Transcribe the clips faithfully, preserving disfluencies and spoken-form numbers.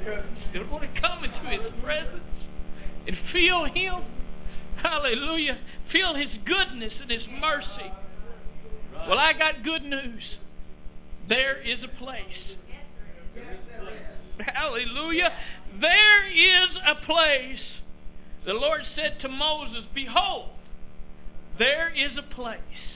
They want to come into His presence and feel Him. Hallelujah. Feel His goodness and His mercy. Well, I got good news. There is a place. Hallelujah. There is a place. The Lord said to Moses, behold, there is a place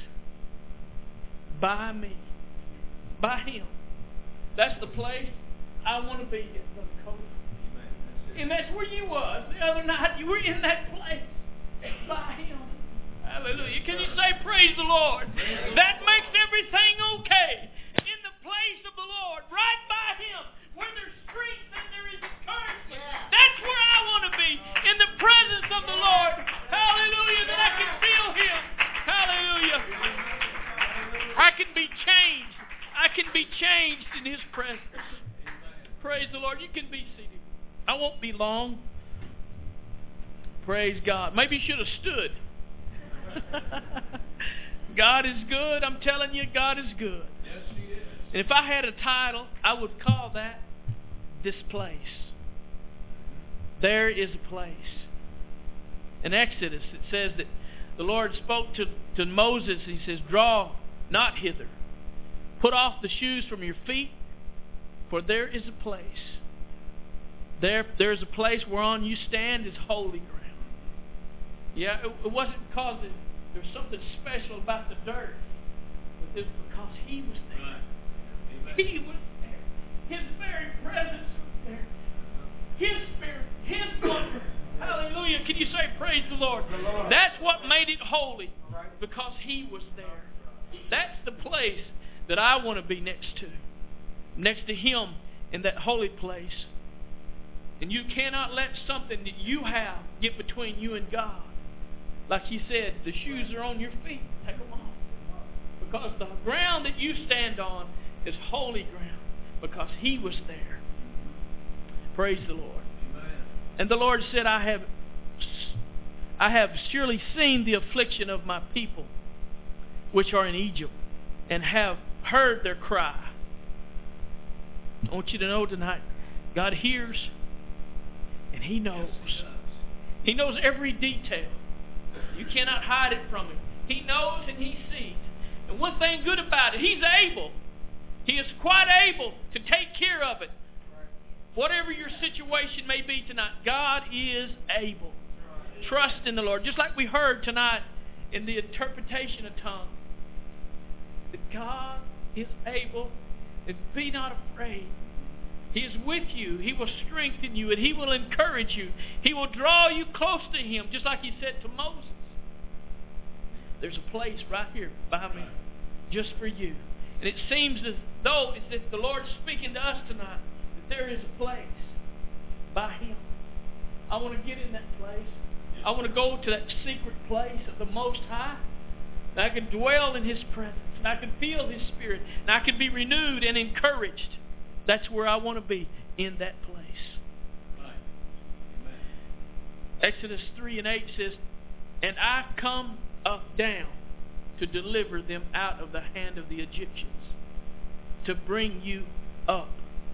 by me, by Him. That's the place I want to be in, Brother Cody. And that's where you was the other night. You were in that place by Him. Hallelujah. Can you say praise the Lord? That makes everything okay. In the place of the Lord, right by Him, where there's strength and there is encouragement. That's where I want to be. In the presence of the Lord. Hallelujah. That I can feel Him. Hallelujah. I can be changed. I can be changed in His presence. Praise the Lord. You can be seated. I won't be long. Praise God. Maybe you should have stood. God is good. I'm telling you, God is good. Yes, He is. And if I had a title, I would call that This Place. There is a place. In Exodus, it says that the Lord spoke to, to Moses, and He says, draw not hither. Put off the shoes from your feet, for there is a place. There, there is a place whereon you stand is holy ground. Yeah, it, it wasn't because it, there's something special about the dirt, but it's because He was there. Right. He was there. His very presence was there. His Spirit, His wonder. Hallelujah. Can you say praise the Lord? the Lord? That's what made it holy, because He was there. That's the place that I want to be next to. Next to Him in that holy place. And you cannot let something that you have get between you and God. Like He said, the shoes are on your feet. Take them off. Because the ground that you stand on is holy ground. Because He was there. Praise the Lord. Amen. And the Lord said, I have, I have surely seen the affliction of my people, which are in Egypt, and have heard their cry. I want you to know tonight, God hears and He knows. He knows every detail. You cannot hide it from Him. He knows and He sees. And one thing good about it, He's able. He is quite able to take care of it. Whatever your situation may be tonight, God is able. Trust in the Lord. Just like we heard tonight in the interpretation of tongues. That God is able, and be not afraid. He is with you. He will strengthen you, and He will encourage you. He will draw you close to Him, just like He said to Moses. There's a place right here by me, just for you. And it seems as though it's that the Lord's speaking to us tonight, that there is a place by Him. I want to get in that place. I want to go to that secret place of the Most High. And I can dwell in His presence. And I can feel His Spirit. And I can be renewed and encouraged. That's where I want to be, in that place. Right. Amen. Exodus three and eight says, and I come up down to deliver them out of the hand of the Egyptians, to bring you up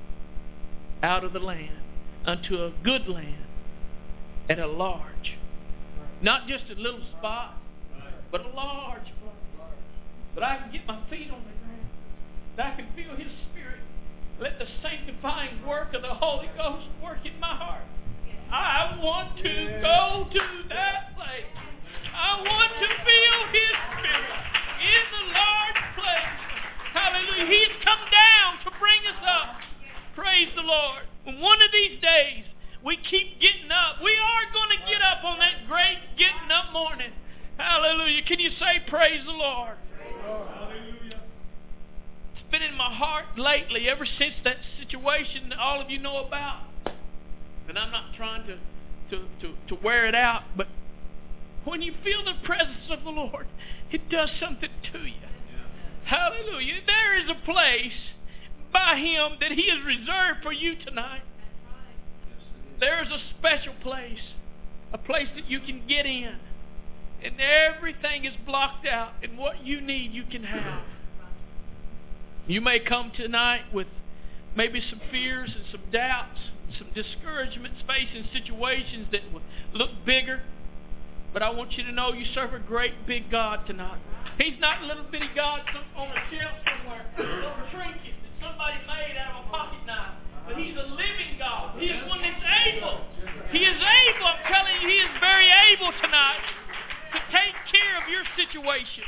out of the land unto a good land and a large. Not just a little spot, but a large place. But I can get my feet on the ground. That I can feel His Spirit. Let the sanctifying work of the Holy Ghost work in my heart. I want to go to that place. I want to feel His Spirit in the large place. Hallelujah. He's come down to bring us up. Praise the Lord. And one of these days, we keep getting up. We are going to get up on that great getting up morning. Hallelujah. Can you say praise the Lord? Hallelujah. It's been in my heart lately, ever since that situation that all of you know about. And I'm not trying to, to, to, to wear it out, but when you feel the presence of the Lord, it does something to you. Yeah. Hallelujah. There is a place by Him that He has reserved for you tonight. There is a special place, a place that you can get in, and everything is blocked out, and what you need you can have. You may come tonight with maybe some fears and some doubts, some discouragements, facing situations that look bigger. But I want you to know you serve a great big God tonight. He's not a little bitty God on a shelf somewhere, a little trinket that somebody made out of a pocket knife. But He's a living God. He is one that's able. He is able. I'm telling you, He is very able tonight to take care of your situation.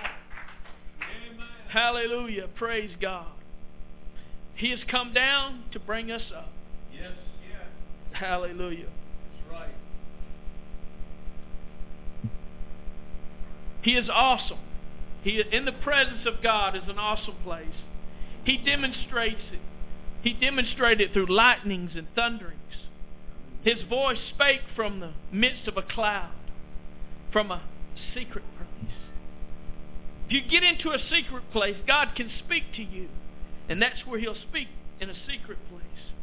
Hallelujah. Praise God. He has come down to bring us up. Yes. Yeah. Hallelujah. That's right. He is awesome. He, in the presence of God, is an awesome place. He demonstrates it. He demonstrated it through lightnings and thunderings. His voice spake from the midst of a cloud, from a secret place. If you get into a secret place, God can speak to you. And that's where He'll speak, in a secret place.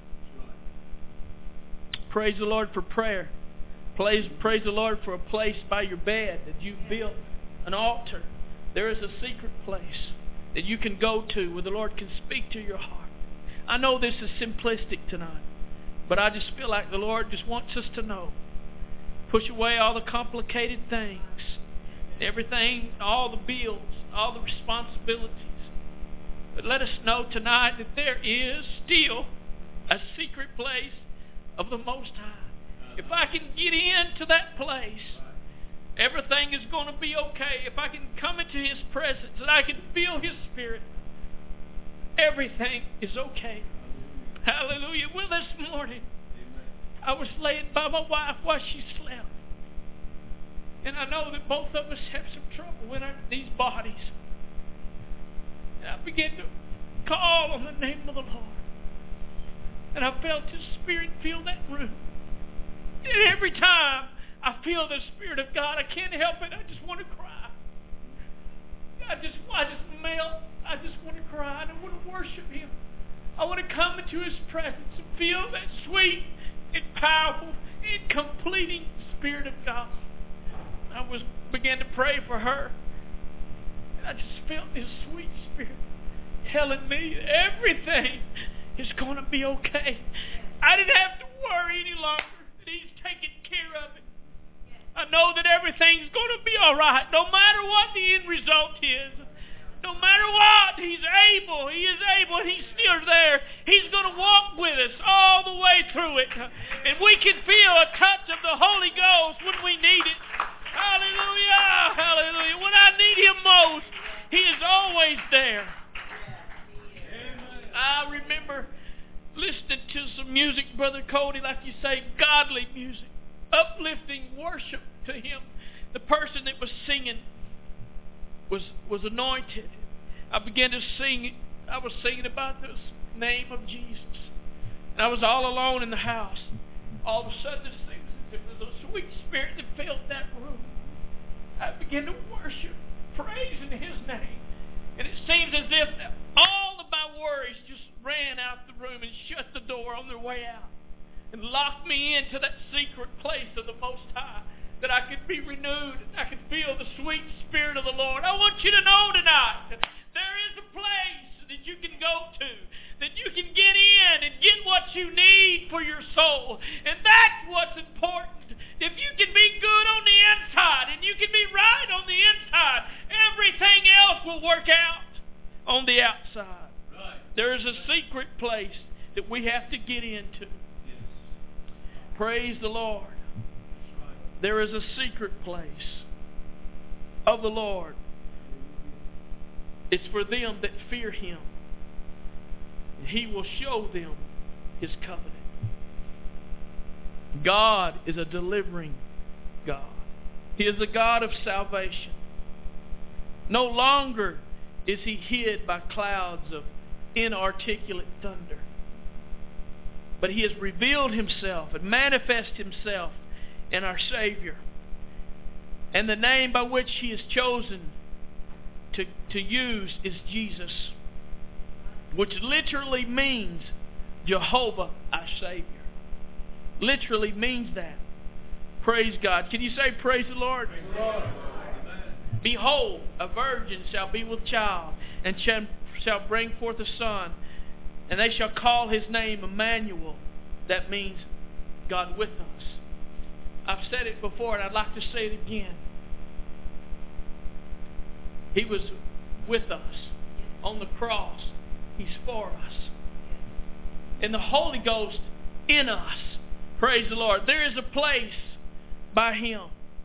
Praise the Lord for prayer. Praise, praise the Lord for a place by your bed that you've built, an altar. There is a secret place that you can go to where the Lord can speak to your heart. I know this is simplistic tonight, but I just feel like the Lord just wants us to know. Push away all the complicated things, everything, all the bills, all the responsibilities. But let us know tonight that there is still a secret place of the Most High. If I can get into that place, everything is going to be okay. If I can come into His presence and I can feel His Spirit, everything is okay. Hallelujah. Well, this morning, I was laying by my wife while she slept. And I know that both of us have some trouble in our, these bodies. And I began to call on the name of the Lord. And I felt His Spirit fill that room. And every time I feel the Spirit of God, I can't help it. I just want to cry. I just, I just melt. I just want to cry. And I want to worship Him. I want to come into His presence and feel that sweet and powerful and completing Spirit of God. I was began to pray for her. And I just felt His sweet Spirit telling me that everything is going to be okay. I didn't have to worry any longer. That He's taking care of it. I know that everything's going to be all right, no matter what the end result is. No matter what, He's able. He is able, and He's still there. He's going to walk with us all the way through it. And we can feel a touch of the Holy Ghost when we need it. Hallelujah! Hallelujah! When I need Him most, He is always there. I remember listening to some music, Brother Cody, like you say, godly music, uplifting worship to Him. The person that was singing was was anointed. I began to sing. I was singing about the name of Jesus. And I was all alone in the house. All of a sudden, this thing, there was a sweet Spirit that filled that room. I began to worship, praising His name. And it seems as if all of my worries just ran out the room and shut the door on their way out. And locked me into that secret place of the Most High. That I could be renewed. I could feel the sweet Spirit of the Lord. I want you to know tonight, there is a place that you can go to. That you can get in and get what you need for your soul. And that's what's important. If you can be good on the inside and you can be right on the inside, everything else will work out on the outside. Right. There is a secret place that we have to get into. Yes. Praise the Lord. Right. There is a secret place of the Lord. It's for them that fear Him. He will show them His covenant. God is a delivering God. He is a God of salvation. No longer is He hid by clouds of inarticulate thunder. But He has revealed Himself and manifested Himself in our Savior. And the name by which He has chosen to, to use is Jesus, which literally means Jehovah, our Savior. Literally means that. Praise God. Can you say praise the Lord? Praise the Lord. Behold, a virgin shall be with child, and shall, shall bring forth a son, and they shall call his name Emmanuel, that means God with us. I've said it before and I'd like to say it again. He was with us on the cross. He's for us. And the Holy Ghost in us. Praise the Lord. There is a place by Him.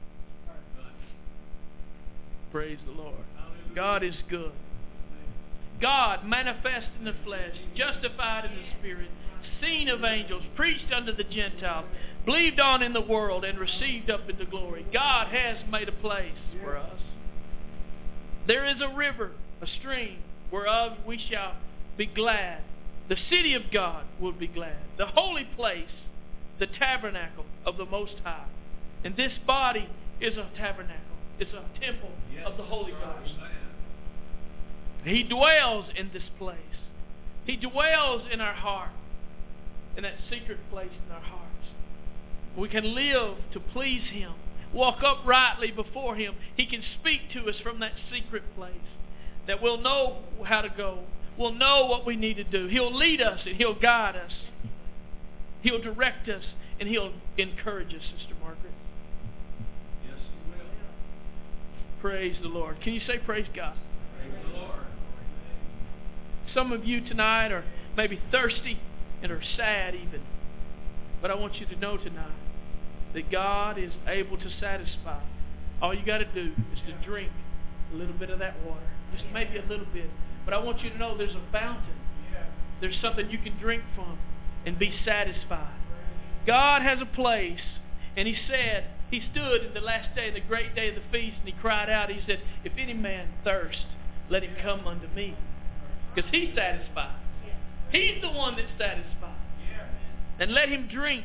Praise the Lord. God is good. God manifest in the flesh, justified in the Spirit, seen of angels, preached unto the Gentiles, believed on in the world, and received up into glory. God has made a place for us. There is a river, a stream, whereof we shall be glad. The city of God will be glad. The holy place, the tabernacle of the Most High. And this body is a tabernacle. It's a temple yes, of the Holy Ghost. He dwells in this place. He dwells in our heart, in that secret place in our hearts. We can live to please Him, walk uprightly before Him. He can speak to us from that secret place, that we'll know how to go. We'll know what we need to do. He'll lead us and He'll guide us. He'll direct us and He'll encourage us, Sister Margaret. Yes, He will. Praise the Lord. Can you say praise God? Praise the Lord. Some of you tonight are maybe thirsty and are sad even. But I want you to know tonight that God is able to satisfy. All you got to do is to drink a little bit of that water. Just maybe a little bit. But I want you to know there's a fountain. There's something you can drink from and be satisfied. God has a place. And He said, He stood in the last day, the great day of the feast, and He cried out. He said, if any man thirst, let him come unto me. Because He's satisfied. He's the one that's satisfied. And let him drink.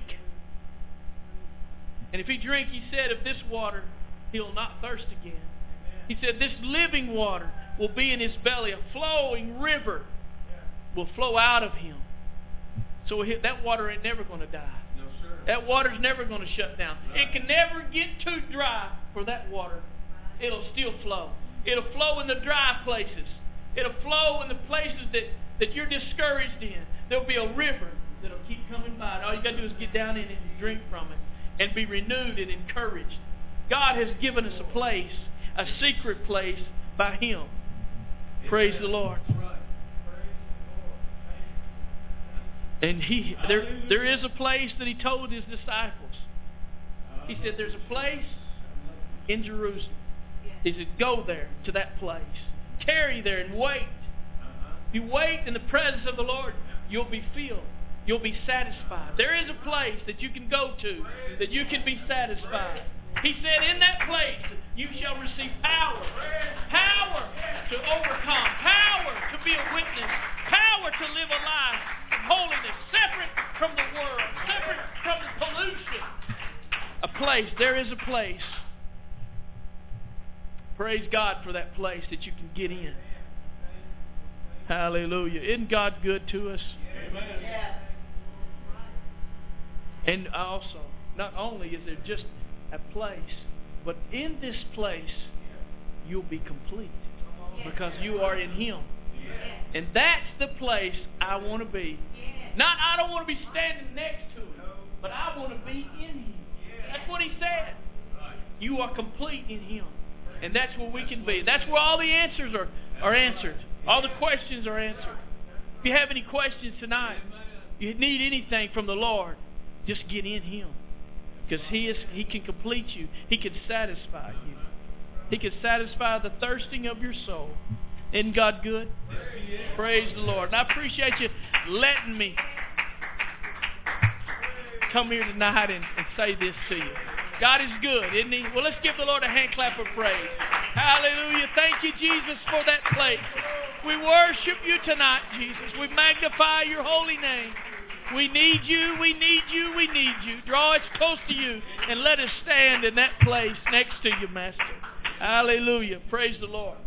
And if he drink, He said, of this water, he'll not thirst again. He said, this living water will be in his belly. A flowing river will flow out of him. So that water ain't never going to die. No, sir. That water's never going to shut down. Right. It can never get too dry for that water. It'll still flow. It'll flow in the dry places. It'll flow in the places that, that you're discouraged in. There'll be a river that'll keep coming by. And all you got to do is get down in it and drink from it and be renewed and encouraged. God has given us a place, a secret place by Him. Praise the Lord. And he, there, there is a place that He told His disciples. He said, there's a place in Jerusalem. He said, go there to that place. Tarry there and wait. If you wait in the presence of the Lord, you'll be filled. You'll be satisfied. There is a place that you can go to that you can be satisfied. He said, in that place, you shall receive power. Power to overcome. Power to be a witness. Power to live a life of holiness, separate from the world, separate from the pollution. A place. There is a place. Praise God for that place that you can get in. Hallelujah. Isn't God good to us? Amen. And also, not only is there just a place, but in this place, you'll be complete. Because you are in Him. And that's the place I want to be. Not, I don't want to be standing next to Him, but I want to be in Him. That's what He said. You are complete in Him. And that's where we can be. That's where all the answers are, are answered. All the questions are answered. If you have any questions tonight, you need anything from the Lord, just get in Him. Because He is He can complete you. He can satisfy you. He can satisfy the thirsting of your soul. Isn't God good? Praise the Lord. And I appreciate you letting me come here tonight and, and say this to you. God is good, isn't He? Well, let's give the Lord a hand clap of praise. Hallelujah. Thank you, Jesus, for that place. We worship You tonight, Jesus. We magnify Your holy name. We need You, we need You, we need You. Draw us close to You and let us stand in that place next to You, Master. Hallelujah. Praise the Lord.